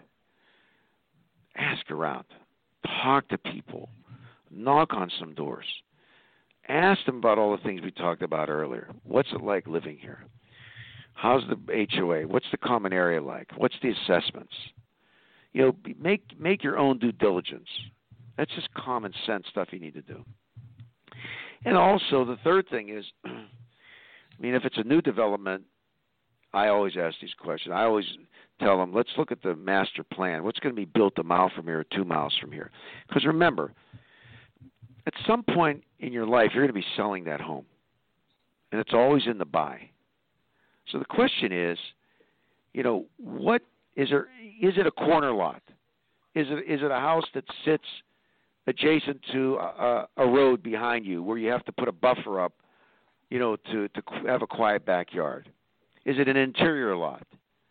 ask around, talk to people, knock on some doors. Ask them about all the things we talked about earlier. What's it like living here? How's the HOA? What's the common area like? What's the assessments? Make your own due diligence. That's just common sense stuff you need to do. And also, the third thing is, if it's a new development, I always ask these questions. I always tell them, let's look at the master plan. What's going to be built a mile from here or 2 miles from here? Because remember, at some point in your life, you're going to be selling that home. And it's always in the buy. So the question is, what is there? Is it a corner lot? Is it a house that sits adjacent to a road behind you where you have to put a buffer up, to have a quiet backyard? Is it an interior lot?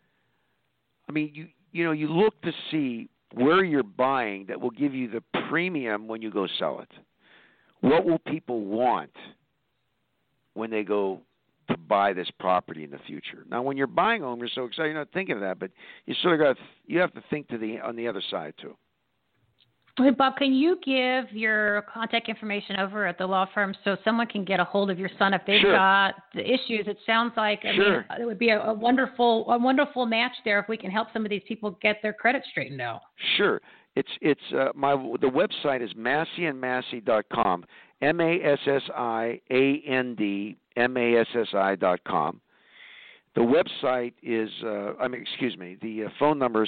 You look to see where you're buying that will give you the premium when you go sell it. What will people want when they go to buy this property in the future? Now, when you're buying home, you're so excited, you're not thinking of that, but you sort of you have to think on the other side too. Hey, Bob, can you give your contact information over at the law firm so someone can get a hold of your son if they've got the issues? It sounds like it would be a wonderful match there if we can help some of these people get their credit straightened out. Sure. The website is masseyandmassey.com, MassiandMassey.com. The website is the phone number is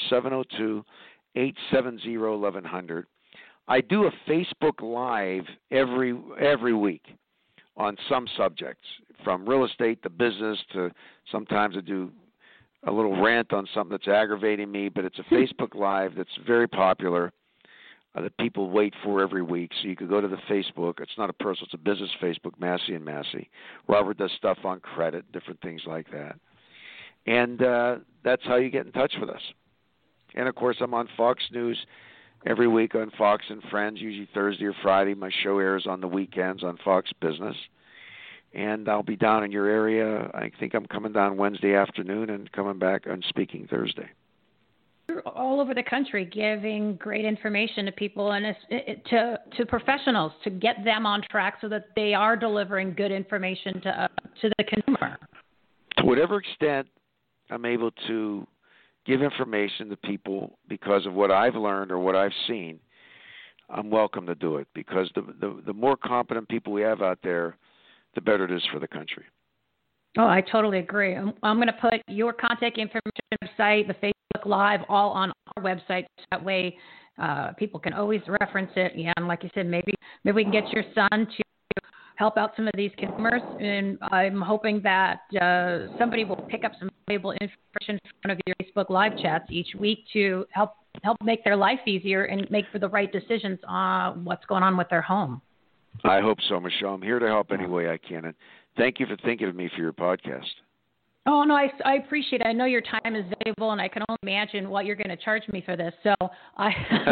702-870-1100. I do a Facebook Live every week on some subjects, from real estate to business to sometimes I do a little rant on something that's aggravating me, but it's a Facebook Live that's very popular that people wait for every week. So you could go to the Facebook. It's not a personal, it's a business Facebook, Massey and Massey. Robert does stuff on credit, different things like that. And that's how you get in touch with us. And, of course, I'm on Fox News every week on Fox and Friends, usually Thursday or Friday. My show airs on the weekends on Fox Business. And I'll be down in your area. I think I'm coming down Wednesday afternoon and coming back and speaking Thursday. You're all over the country giving great information to people and to professionals to get them on track so that they are delivering good information to the consumer. To whatever extent I'm able to give information to people because of what I've learned or what I've seen, I'm welcome to do it, because the more competent people we have out there, the better it is for the country. Oh, I totally agree. I'm going to put your contact information website, the Facebook Live, all on our website. So that way people can always reference it. Yeah, and like you said, maybe we can get your son to help out some of these consumers. And I'm hoping that somebody will pick up some valuable information from one of your Facebook Live chats each week to help make their life easier and make for the right decisions on what's going on with their home. I hope so, Michelle. I'm here to help any way I can. And thank you for thinking of me for your podcast. Oh, no, I appreciate it. I know your time is valuable, and I can only imagine what you're going to charge me for this. So I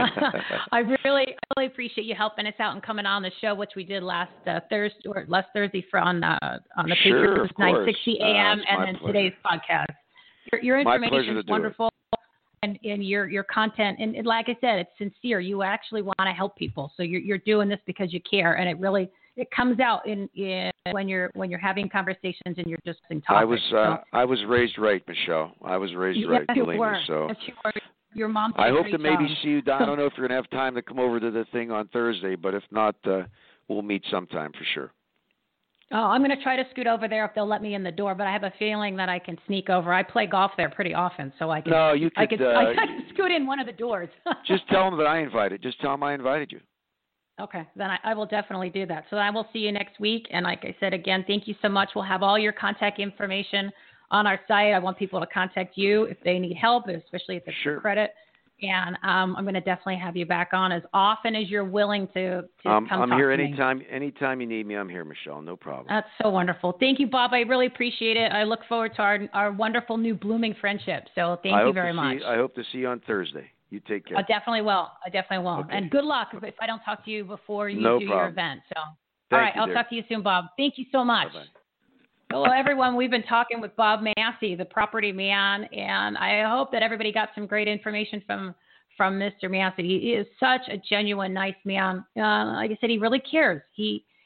really appreciate you helping us out and coming on the show, which we did last Thursday on the Patriots 9:60 a.m. and then today's podcast. Your information is wonderful, and your content, and like I said, it's sincere. You actually want to help people, so you're doing this because you care, and it comes out in when you're having conversations and you're just talking. I was raised right, Michelle. I was raised right, believe me. So your mom. I hope to maybe see you down. I don't know if you're going to have time to come over to the thing on Thursday, but if not, we'll meet sometime for sure. Oh, I'm going to try to scoot over there if they'll let me in the door, but I have a feeling that I can sneak over. I play golf there pretty often, so I can. No, you could. I can scoot in one of the doors. Just tell them that I invited. Just tell them I invited you. Okay, then I will definitely do that. So I will see you next week. And like I said, again, thank you so much. We'll have all your contact information on our site. I want people to contact you if they need help, especially if it's for credit. And I'm going to definitely have you back on as often as you're willing to come talk to me. I'm here anytime you need me. I'm here, Michelle. No problem. That's so wonderful. Thank you, Bob. I really appreciate it. I look forward to our wonderful new blooming friendship. So thank you very much. I hope to see you on Thursday. You take care. I definitely will. Okay. And good luck if I don't talk to you before you do your event. So, all right, I'll talk to you soon, Bob. Thank you so much. Bye-bye. Hello, everyone. We've been talking with Bob Massey, the property man, and I hope that everybody got some great information from Mr. Massey. He is such a genuine, nice man. Like I said, he really cares. He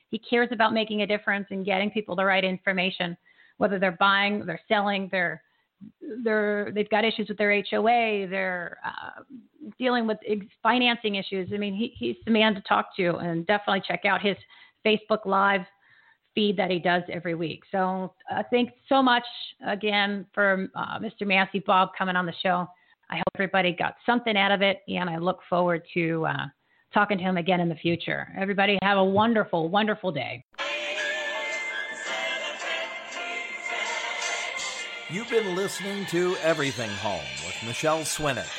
He cares about making a difference and getting people the right information, whether they're buying, they're selling, they've got issues with their HOA, they're dealing with financing issues. I mean, he's the man to talk to, and definitely check out his Facebook Live feed that he does every week. So thanks so much again for Mr. Massey Bob coming on the show. I hope everybody got something out of it, and I look forward to talking to him again in the future. Everybody have a wonderful, wonderful day. You've been listening to Everything Home with Michelle Swinnock.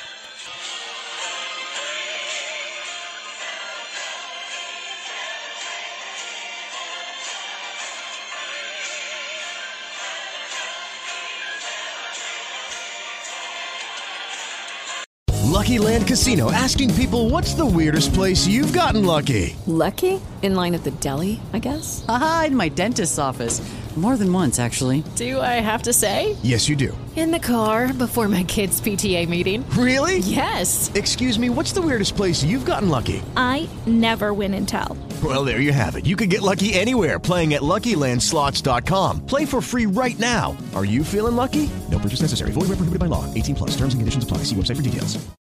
Lucky Land Casino, asking people, what's the weirdest place you've gotten lucky? Lucky? In line at the deli, I guess? Aha, in my dentist's office. More than once, actually. Do I have to say? Yes, you do. In the car before my kids' PTA meeting. Really? Yes. Excuse me, what's the weirdest place you've gotten lucky? I never win and tell. Well, there you have it. You can get lucky anywhere, playing at LuckyLandSlots.com. Play for free right now. Are you feeling lucky? No purchase necessary. Void where prohibited by law. 18+. Terms and conditions apply. See website for details.